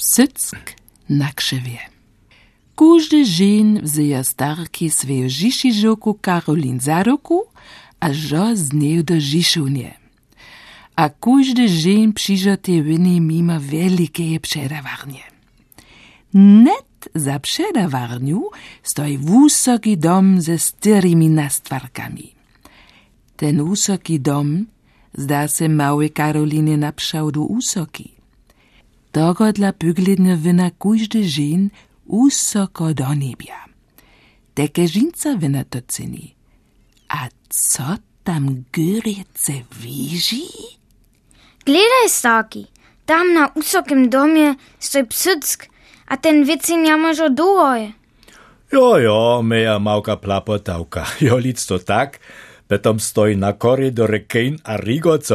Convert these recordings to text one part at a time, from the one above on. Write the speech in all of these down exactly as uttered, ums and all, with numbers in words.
Psyck na krzywie. Każdy żeń wzyja starki swoją żiszyżoku Karolin za roku, a żo z niej do żiszunie. A każdy żeń przyjdzie tej winy mimo wielkiej przedawarnie. Net za przedawarniu stoi wysoki dom ze styrymi nastwarkami. Ten wysoki dom zda se małej Karolinie naprzałdu usoki. Tego dla pygledne wina każdy żeń usoko do niebia. Teke żynca wina to ceni. A co tam górece wiży? Gledaj, starki, tam na usokim domie stoi Psyck, a ten wiecin ja może dołoj. Jo, jo, meja małka plapotałka. Jo, lic to tak, betom stoi na korydory Kejn a Rigo, co...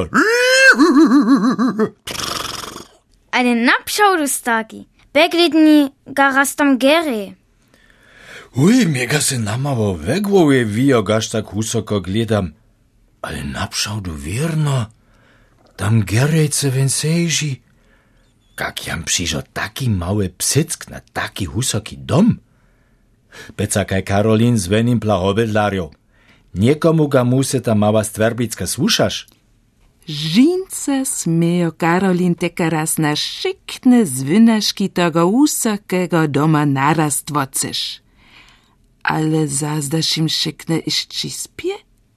A den napszałdu, starki, begledni garas tam gery. Uj, mega se namało wegłowie wio, gaż tak husoko gledam. Ale napszałdu wierno, tam gerejce więcej. Jak jam przyjrzał taki mały Psyck na taki husoki dom? Beca kaj Karolin z wenim plahobydlarjo. Niekomu ga musy ta mała stwerbicka słuchasz? Żynce smieją Karolin teka raz na szykne zwynaszki tego usokiego doma naraz dwocysz. Ale zazdasz im szykne jeszcze spie?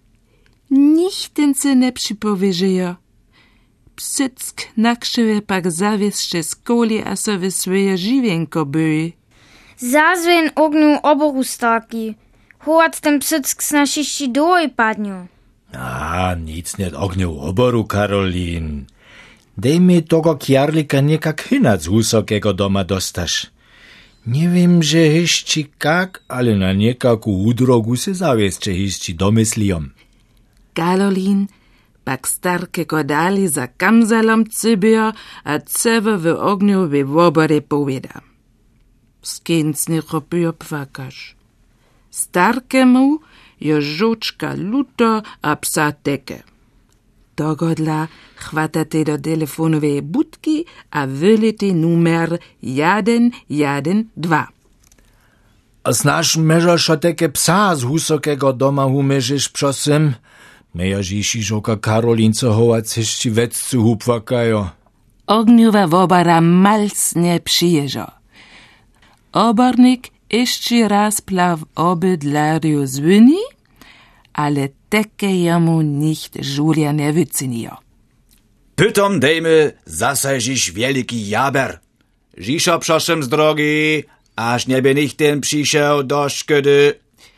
Nichten se nie przypowieżyjo. Psyck na krzywie pak zawieszcze z koli, a sobie swoje żywienko były. Zazwen ogniu oboru, starki. Hoład ten Psyck z naszyści dołoj padniu. A, nic nie ogniu oboru, Karolin. Dej mi tego kjarlika niekak hynac z husokiego doma dostasz. Nie wiem, że hyszci kak, ale na niekaku udrogu se zawieszcze hyszci domyslijom. Karolin pak starkiego dali za kamzalom cybio, a cewo w ogniu w wobory powieda. Skins nie robią pwakasz. Starkemu je żoczka luto a psa teke. Dogodla chwatate do telefonowej budki a wylety numer jeden jeden dwa. A znasz meżo teke psa z husokiego doma humierzysz, prosym? Meja żiszyżoka Karolin, co hołac hyszci weccu hupwakajo. Ogniowa wobara malsnie przyjeżdża. Obornik jeszcze raz plaw obydlarju zwyni, ale teke jemu nicht Julia nie wycenijo. Pytom dejmy zasajžiš wielki jaber. Żiszo proszem z drogi, aż niebie nicht ten przyszedł do szkody.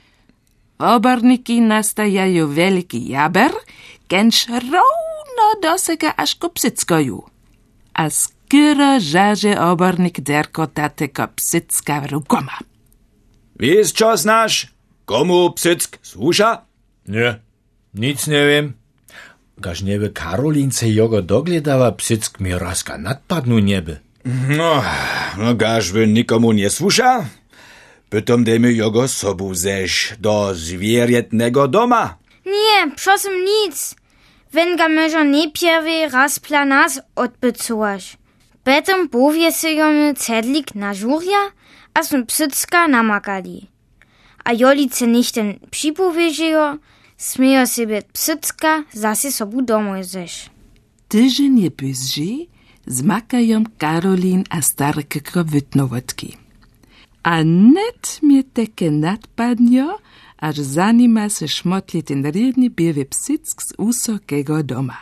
Oborniki nastajają wielki jaber, kęcz równo dosega aż ko Psyckoju. A skoro żarze obornik derko tateko Psycka rukoma. Wiesz, co znasz? Komu Psyck słucha? Nie, nic nie wiem. Gaż nieby Karolince jogo dogledała, Psyck mi razka nadpadnu nieby. No, no gaż wy nikomu nie słucha? Pytom dejmy jogo sobu zesz do zwierzętnego doma. Nie, prosím nic. Wenn ga mežo nepierwie raz planas odbycołaś. Betom powie se jomy cedlik na żurja, a są Psycka namakali. A jolice nichten připowiežejo, smiejo sobie Psycka zase sobu domoj zeš. Tydzień je później zmakają Karolin a starkego wytnowotki. A net mnie teke nadpadnio, aż zanima se szmotli ten rydny biewy Psyck z usokiego doma.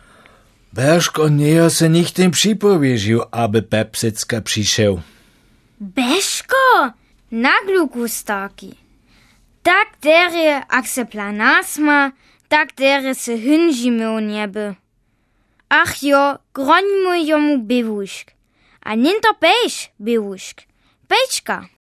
Beżko nie se nichten připowiežił, aby pe Psycka przyszedł. Beško, na gluku, starki. Tak dere, ak se planas ma, tak dere se hynžimy o nieby. Ach jo, groňmu jomu bewušk. A ninto pejš bewušk. Pejčka.